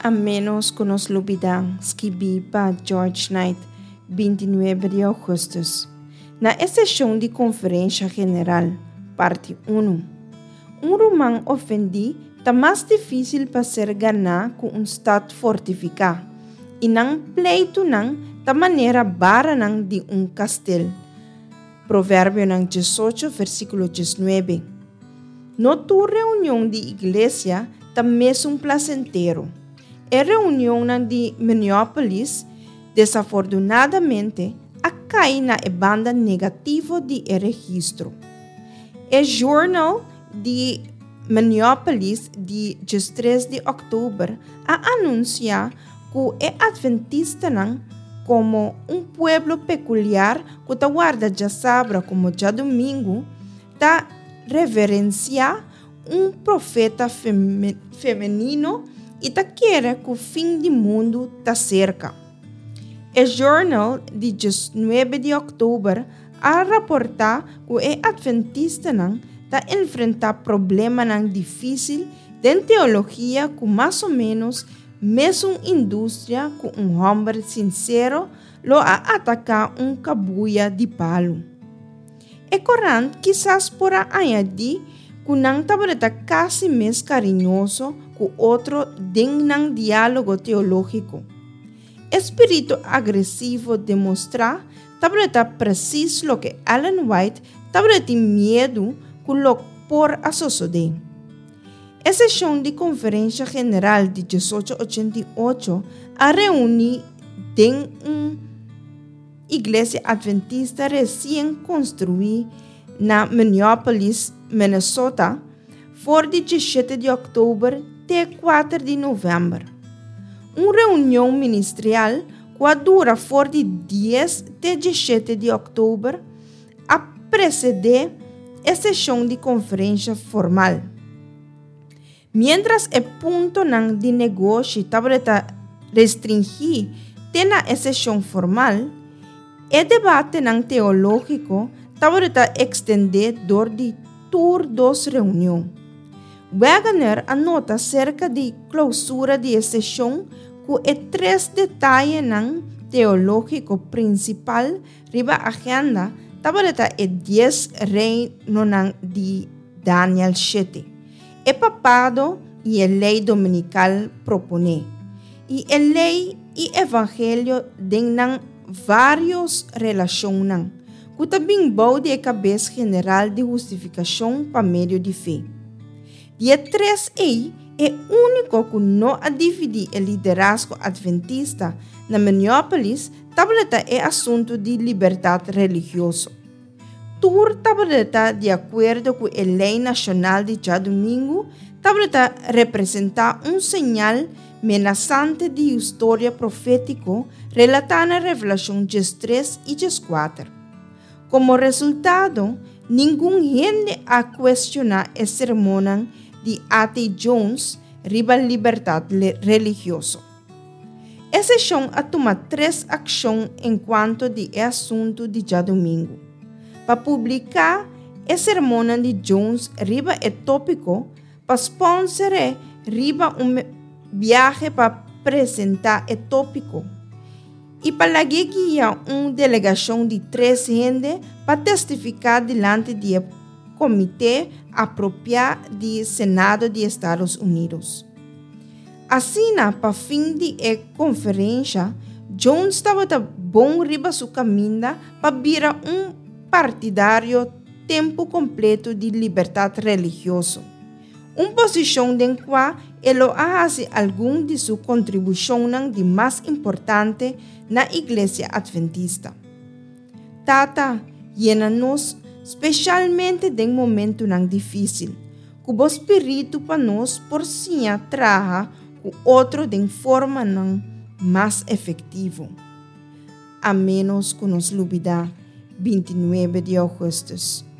A menos que nos olvidam, escrevi para George Knight, 29 de agosto. Na sessão de Conferência General, parte 1. Romano ofendi está mais difícil para ser ganhar com estado fortificado, e não pleito não da maneira bara não de castelo. Provérbio 18, versículo 19. No tu reunião de igreja, também um placentero. A reunião de Minneapolis, desafortunadamente, cai na banda negativa de registro. O jornal de Minneapolis, de 3 de outubro, anuncia que o adventista como pueblo peculiar que guarda já sabra como já domingo, reverencia profeta feminino e quer que o fim do mundo cerca. O jornal de 19 de outubro reporta que o adventista enfrenta problemas difíceis de teologia que mais ou menos mesmo indústria com homem sincero lo ataca cabuia de palo. É corante quizás por añadir que não está quase mais carinhoso que outro dentro diálogo teológico. Espírito agressivo demonstra está preciso lo que Ellen White está medo que lo por suceder. A sessão de Conferência General de 1888 reuniu em igreja adventista recém-construída na Minneapolis, Minnesota, for de 17 de outubro até 4 de novembro. Uma reunião ministerial que dura for de 10 até 17 de outubro a preceder a sessão de conferência formal. Mientras o ponto de negócio estava restringido na sessão formal, o debate teológico estava extendido de todas as reuniões. Wegener anota cerca de clausura de sessão que 3 detalhes teológico principal riba agenda estava 10 reino de Daniel 7. O papado e a lei dominical propõe. E a lei e evangelho têm várias relações, que também bode a cabeça general de justificação para meio de fé. Dia 3 é único que não divide o liderazgo adventista na Minneapolis tableta é assunto de liberdade religiosa. Tur tableta de acordo com a lei nacional de já domingo, tableta representa sinal amenazante de história profética relatada na Revelação 3 e 4. Como resultado, ninguém gente a questionar a sermão de A.T. Jones riba liberdade religiosa. A sessão a tomar 3 ações enquanto de assunto de já domingo. Para publicar a sermão de Jones riba é tópico, para sponsor riba viagem para apresentar o tópico. E para guiar uma delegação de 3 gente para testificar diante do Comitê Apropriado do Senado dos Estados Unidos. Assim, para fim de conferência, Jones estava bom riba sua caminho para virar partidário tempo completo de liberdade religiosa. Uma posição em qual ele faz algum de sua contribuição de mais importante na igreja adventista. Tata, llena-nos especialmente em momento difícil, que o Espírito para nós por si traga o outro de forma mais efetiva. A menos que nos olvidar, 29 de agosto.